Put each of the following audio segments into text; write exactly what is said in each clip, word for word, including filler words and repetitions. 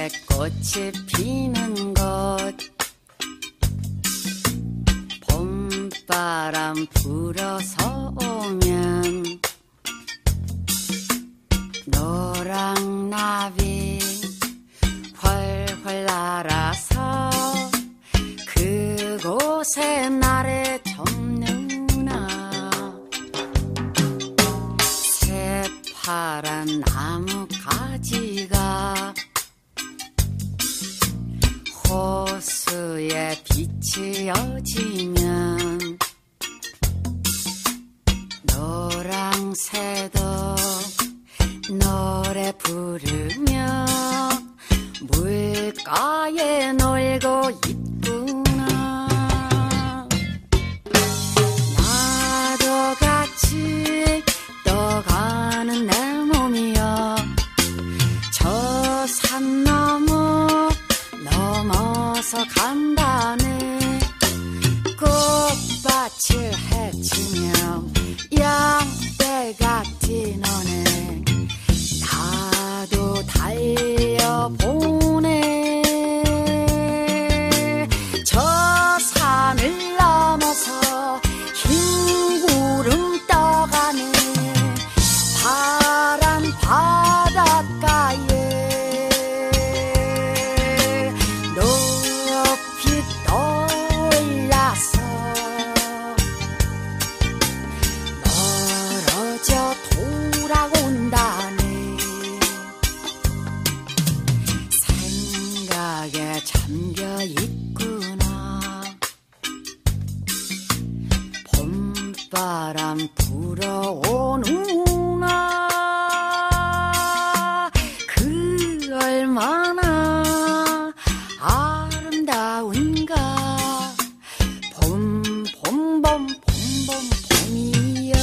꽃이 피는 곳 봄바람 불어서 오면 노랑나비 훨훨 날아서 그곳에 나를 접는구나. 새파란 나뭇가지가 호수에 비치어지면 노랑새도 노래 부르며 물가에 놀고 있구나. 나도 같이 떠가는 내 몸이여 저 산 너머 넘어서 간다네. 꽃밭을 헤치며 양떼가 뛰노네. 나도 달려보네. 저 산을 넘어서 흰 구름 떠가네. 파란 바닷가에 높이 떠올라서 멀어져 돌아온다네. 생각에 잠겨 있구나. 봄바람 불어오는구나. 그 얼마나 아름다운가. 봄, 봄, 봄, 봄, 봄, 봄이여.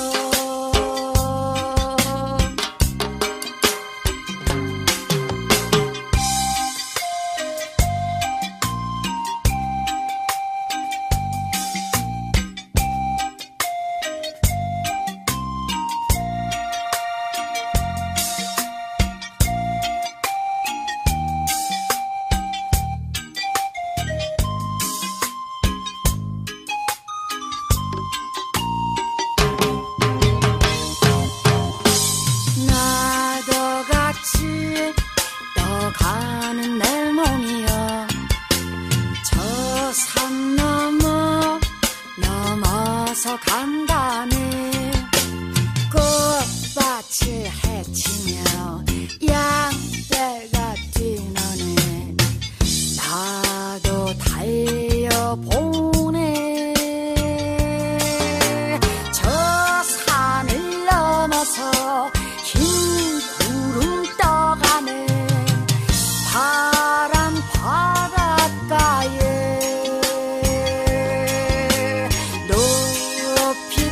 나도 같이 떠가는 내 몸이여 저 산 넘어 넘어서 간다네. 꽃밭을 헤치며 양떼가 뛰노네. 나도 달려보네. 저 산을 넘어서 흰 구름 떠가네. 파란 바닷가에 높이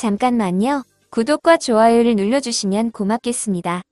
잠깐만요. 구독과 좋아요를 눌러주시면 고맙겠습니다.